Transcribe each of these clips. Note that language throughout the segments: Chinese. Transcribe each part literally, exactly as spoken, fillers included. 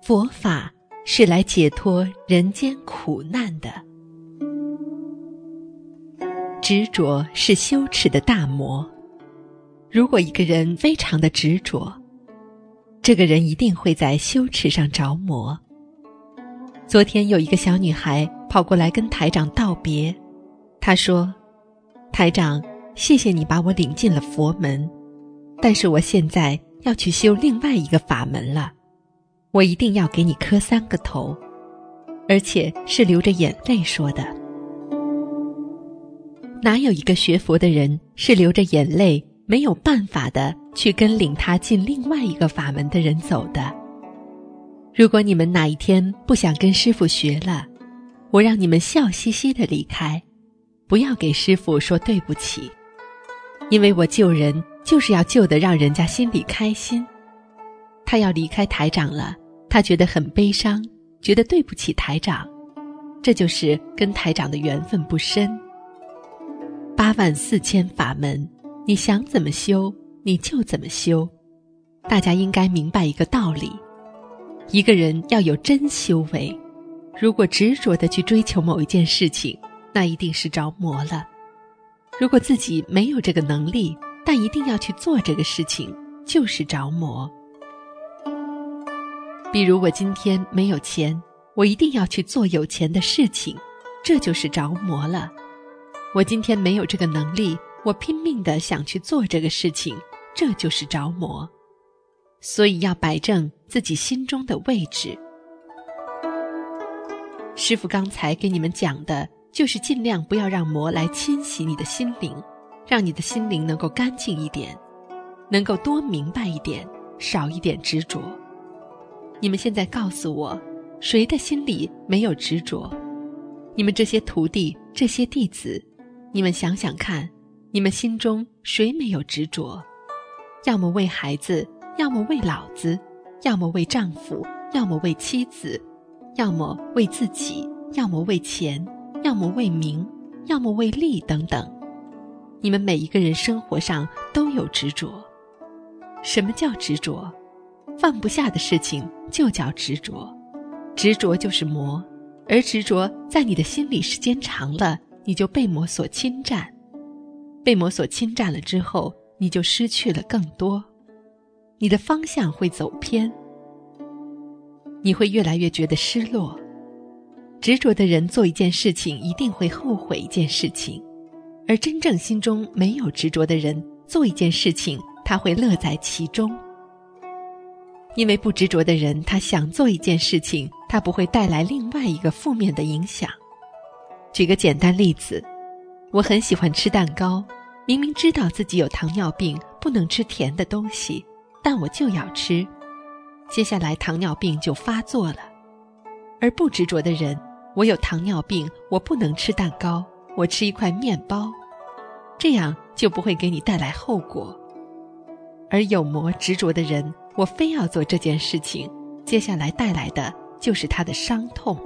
佛法是来解脱人间苦难的。执着是羞耻的大魔。如果一个人非常的执着，这个人一定会在羞耻上着魔。昨天有一个小女孩跑过来跟台长道别，她说：台长，谢谢你把我领进了佛门，但是我现在要去修另外一个法门了，我一定要给你磕三个头，而且是流着眼泪说的。哪有一个学佛的人是流着眼泪没有办法的去跟领他进另外一个法门的人走的？如果你们哪一天不想跟师父学了，我让你们笑嘻嘻的离开，不要给师父说对不起，因为我救人就是要救得让人家心里开心。他要离开台长了，他觉得很悲伤，觉得对不起台长，这就是跟台长的缘分不深。八万四千法门，你想怎么修你就怎么修。大家应该明白一个道理，一个人要有真修为，如果执着地去追求某一件事情，那一定是着魔了。如果自己没有这个能力，但一定要去做这个事情，就是着魔。比如我今天没有钱，我一定要去做有钱的事情，这就是着魔了。我今天没有这个能力，我拼命地想去做这个事情，这就是着魔。所以要摆正自己心中的位置。师父刚才给你们讲的就是尽量不要让魔来侵袭你的心灵，让你的心灵能够干净一点，能够多明白一点，少一点执着。你们现在告诉我，谁的心里没有执着？你们这些徒弟，这些弟子，你们想想看，你们心中谁没有执着？要么为孩子，要么为老子，要么为丈夫，要么为妻子，要么为自己，要么为钱，要么为名，要么为利等等。你们每一个人生活上都有执着。什么叫执着？放不下的事情就叫执着。执着就是魔，而执着在你的心里时间长了，你就被魔所侵占。被魔所侵占了之后，你就失去了更多，你的方向会走偏，你会越来越觉得失落。执着的人做一件事情一定会后悔一件事情，而真正心中没有执着的人做一件事情，他会乐在其中。因为不执着的人，他想做一件事情，他不会带来另外一个负面的影响。举个简单例子，我很喜欢吃蛋糕，明明知道自己有糖尿病，不能吃甜的东西，但我就要吃，接下来糖尿病就发作了。而不执着的人，我有糖尿病，我不能吃蛋糕，我吃一块面包，这样就不会给你带来后果。而有魔执着的人，我非要做这件事情，接下来带来的就是他的伤痛。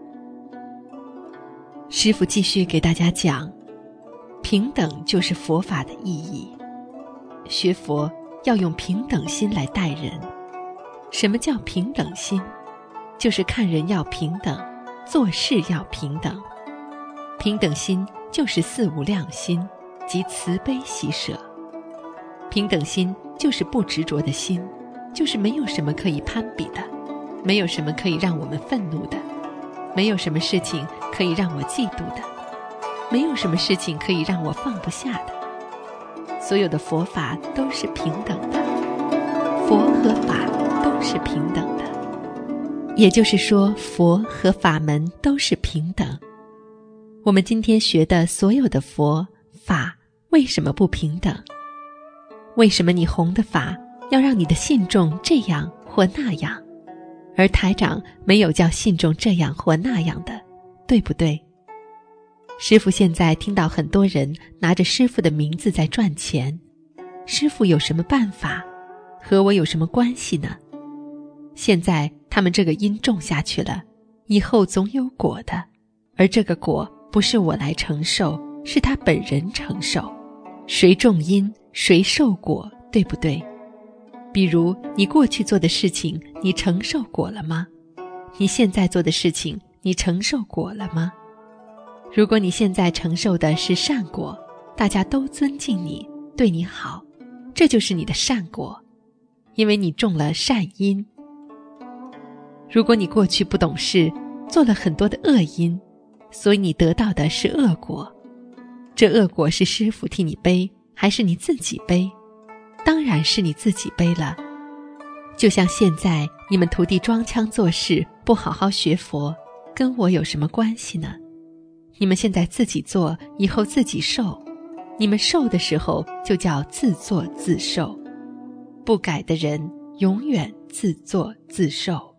师父继续给大家讲，平等就是佛法的意义。学佛要用平等心来待人。什么叫平等心？就是看人要平等，做事要平等。平等心就是四无量心，即慈悲喜舍。平等心就是不执着的心，就是没有什么可以攀比的，没有什么可以让我们愤怒的，没有什么事情可以让我嫉妒的，没有什么事情可以让我放不下的。所有的佛法都是平等的，佛和法都是平等的。也就是说，佛和法门都是平等。我们今天学的所有的佛法，为什么不平等？为什么你弘的法要让你的信众这样或那样，而台长没有叫信众这样或那样的，对不对？师父现在听到很多人拿着师父的名字在赚钱，师父有什么办法？和我有什么关系呢？现在他们这个因种下去了，以后总有果的，而这个果不是我来承受，是他本人承受。谁种因，谁受果，对不对？比如你过去做的事情，你承受果了吗？ 你现在做的事情，你承受果了吗？如果你现在承受的是善果，大家都尊敬你，对你好，这就是你的善果，因为你种了善因。如果你过去不懂事，做了很多的恶因，所以你得到的是恶果。这恶果是师父替你背，还是你自己背？当然是你自己背了。就像现在你们徒弟装腔作势，不好好学佛，跟我有什么关系呢？你们现在自己做，以后自己受。你们受的时候就叫自作自受。不改的人永远自作自受。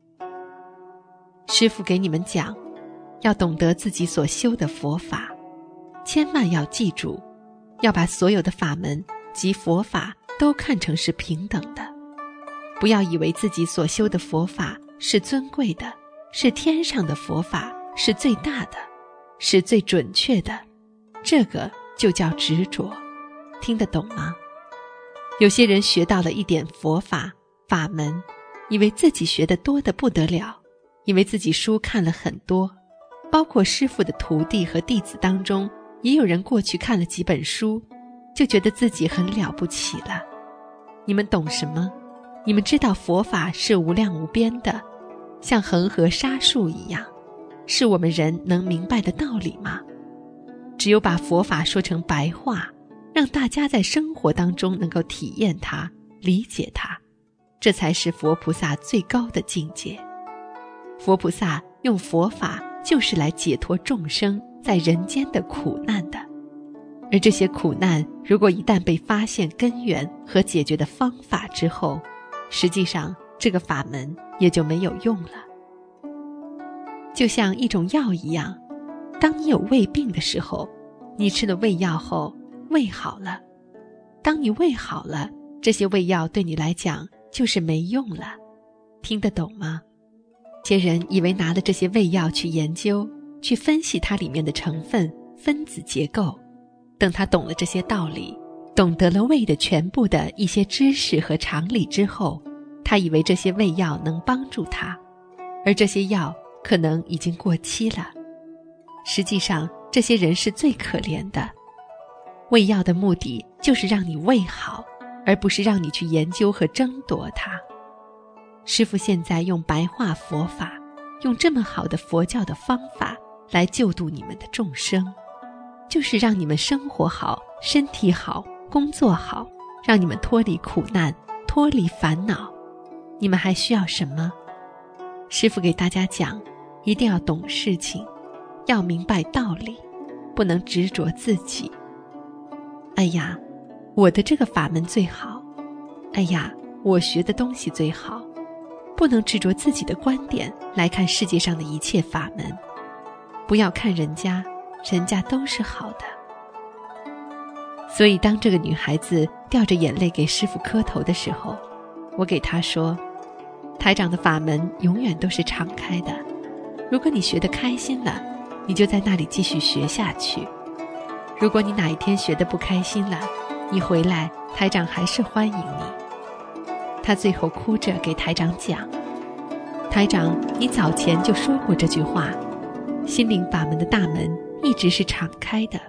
师父给你们讲，要懂得自己所修的佛法，千万要记住，要把所有的法门及佛法都看成是平等的。不要以为自己所修的佛法是尊贵的，是天上的佛法，是最大的，是最准确的，这个就叫执着。听得懂吗？有些人学到了一点佛法法门，以为自己学得多得不得了，以为自己书看了很多，包括师父的徒弟和弟子当中，也有人过去看了几本书，就觉得自己很了不起了。你们懂什么？你们知道佛法是无量无边的，像恒河沙数一样，是我们人能明白的道理吗？只有把佛法说成白话，让大家在生活当中能够体验它，理解它，这才是佛菩萨最高的境界。佛菩萨用佛法就是来解脱众生在人间的苦难的，而这些苦难如果一旦被发现根源和解决的方法之后，实际上这个法门也就没有用了。就像一种药一样，当你有胃病的时候，你吃了胃药后，胃好了。当你胃好了，这些胃药对你来讲就是没用了。听得懂吗？些人以为拿了这些胃药去研究，去分析它里面的成分、分子结构，等他懂了这些道理，懂得了胃的全部的一些知识和常理之后，他以为这些胃药能帮助他，而这些药可能已经过期了。实际上，这些人是最可怜的。胃药的目的就是让你胃好，而不是让你去研究和争夺它。师父现在用白话佛法，用这么好的佛教的方法来救度你们的众生，就是让你们生活好，身体好，工作好，让你们脱离苦难，脱离烦恼。你们还需要什么？师父给大家讲，一定要懂事情，要明白道理，不能执着自己。哎呀，我的这个法门最好，哎呀，我学的东西最好，不能执着自己的观点来看世界上的一切法门。不要看人家，人家都是好的。所以当这个女孩子掉着眼泪给师父磕头的时候，我给她说，台长的法门永远都是敞开的，如果你学得开心了，你就在那里继续学下去。如果你哪一天学得不开心了，你回来，台长还是欢迎你。她最后哭着给台长讲，台长，你早前就说过这句话，心灵法门的大门一直是敞开的。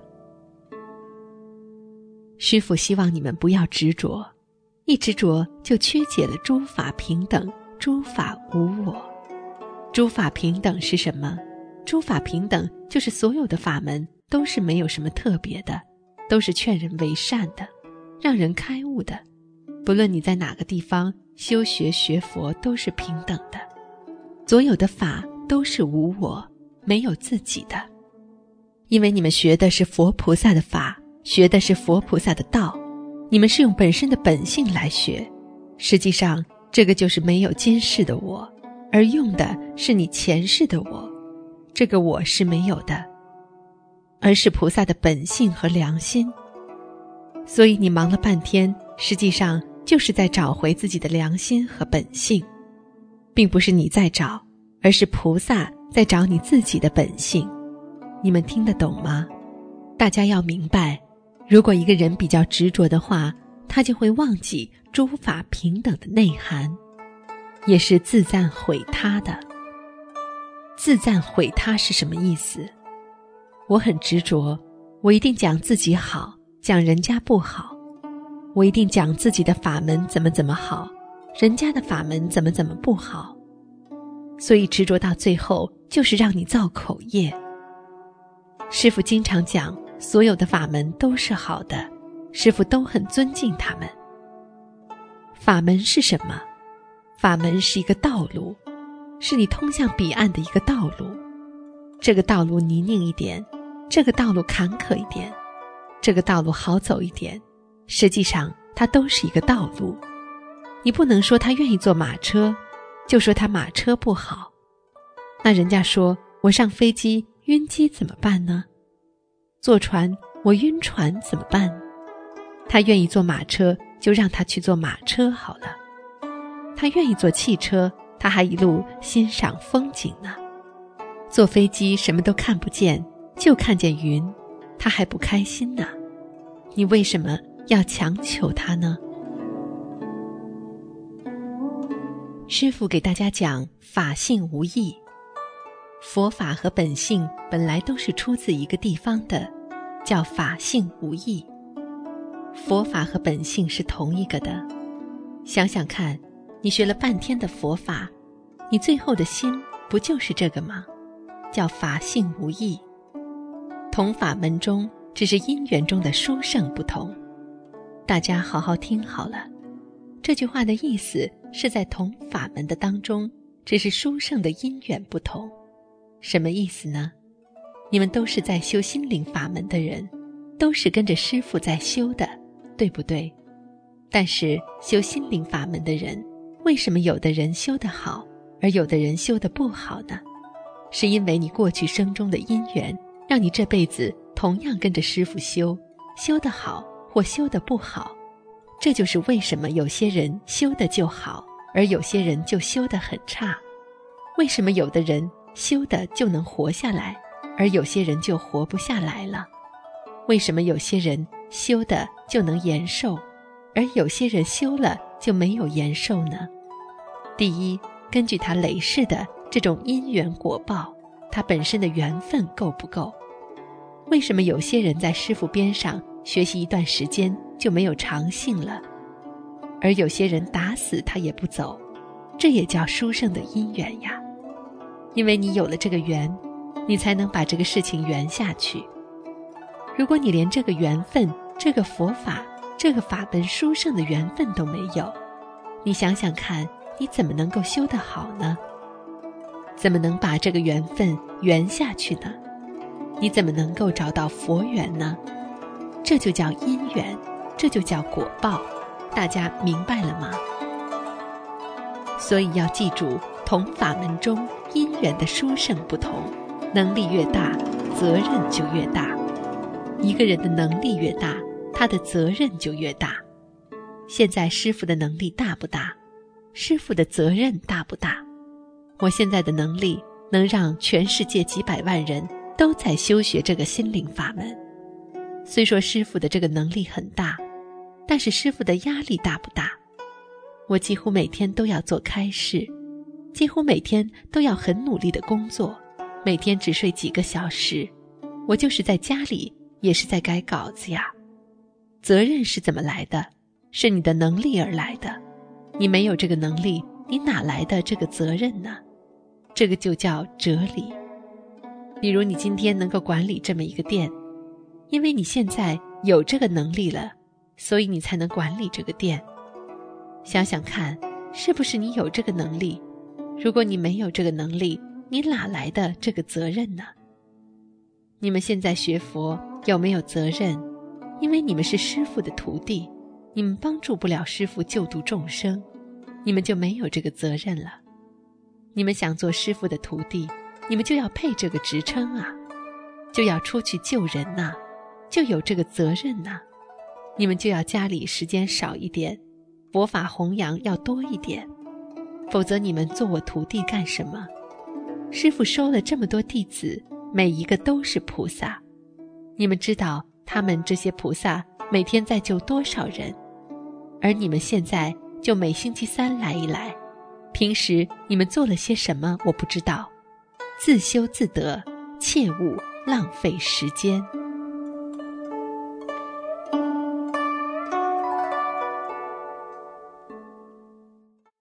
师父希望你们不要执着，一执着就曲解了诸法平等，诸法无我。诸法平等是什么？诸法平等就是所有的法门都是没有什么特别的，都是劝人为善的，让人开悟的。不论你在哪个地方修学学佛，都是平等的。所有的法都是无我，没有自己的。因为你们学的是佛菩萨的法，学的是佛菩萨的道，你们是用本身的本性来学，实际上这个就是没有今世的我，而用的是你前世的我，这个我是没有的，而是菩萨的本性和良心。所以你忙了半天，实际上就是在找回自己的良心和本性，并不是你在找，而是菩萨在找你自己的本性。你们听得懂吗？大家要明白，如果一个人比较执着的话，他就会忘记诸法平等的内涵，也是自赞毁他的。 自赞毁他是什么意思？我很执着，我一定讲自己好，讲人家不好。我一定讲自己的法门怎么怎么好，人家的法门怎么怎么不好。所以执着到最后就是让你造口业。师父经常讲，所有的法门都是好的，师父都很尊敬他们。法门是什么？法门是一个道路，是你通向彼岸的一个道路。这个道路泥泞一点，这个道路坎坷一点，这个道路好走一点，实际上它都是一个道路。你不能说他愿意坐马车，就说他马车不好。那人家说我上飞机晕机怎么办呢？坐船我晕船怎么办？他愿意坐马车，就让他去坐马车好了。他愿意坐汽车，他还一路欣赏风景呢。坐飞机什么都看不见，就看见云，他还不开心呢。你为什么要强求他呢？师父给大家讲法性无异，佛法和本性本来都是出自一个地方的，叫法性无异。佛法和本性是同一个的。想想看，你学了半天的佛法，你最后的心不就是这个吗？叫法性无异。同法门中，只是因缘中的殊胜不同。大家好好听好了，这句话的意思是在同法门的当中，只是殊胜的因缘不同。什么意思呢？你们都是在修心灵法门的人，都是跟着师父在修的，对不对？但是修心灵法门的人，为什么有的人修得好，而有的人修得不好呢？是因为你过去生中的因缘，让你这辈子同样跟着师父修，修得好或修得不好。这就是为什么有些人修得就好，而有些人就修得很差。为什么有的人修得就能活下来，而有些人就活不下来了？为什么有些人修得就能延寿，而有些人修了就没有延寿呢？第一，根据他累世的这种因缘果报，他本身的缘分够不够？为什么有些人在师父边上学习一段时间就没有长性了，而有些人打死他也不走？这也叫殊胜的因缘呀。因为你有了这个缘，你才能把这个事情圆下去。如果你连这个缘分，这个佛法，这个法本殊胜的缘分都没有，你想想看，你怎么能够修得好呢？怎么能把这个缘分圆下去呢？你怎么能够找到佛缘呢？这就叫因缘，这就叫果报。大家明白了吗？所以要记住，同法门中因缘的殊胜不同，能力越大，责任就越大。一个人的能力越大，他的责任就越大。现在师父的能力大不大？师父的责任大不大？我现在的能力能让全世界几百万人都在修学这个心灵法门。虽说师父的这个能力很大，但是师父的压力大不大？我几乎每天都要做开示，几乎每天都要很努力的工作，每天只睡几个小时。我就是在家里也是在改稿子呀。责任是怎么来的？是你的能力而来的。你没有这个能力，你哪来的这个责任呢？这个就叫哲理。比如你今天能够管理这么一个店，因为你现在有这个能力了，所以你才能管理这个店。想想看，是不是你有这个能力？如果你没有这个能力，你哪来的这个责任呢？你们现在学佛有没有责任？因为你们是师父的徒弟，你们帮助不了师父救度众生，你们就没有这个责任了。你们想做师父的徒弟，你们就要配这个职称啊，就要出去救人呐、啊，就有这个责任呐、啊。你们就要家里时间少一点，佛法弘扬要多一点，否则你们做我徒弟干什么？师父收了这么多弟子，每一个都是菩萨，你们知道他们这些菩萨每天在救多少人？而你们现在就每星期三来一来，平时你们做了些什么我不知道， 自修自得，切勿浪费时间。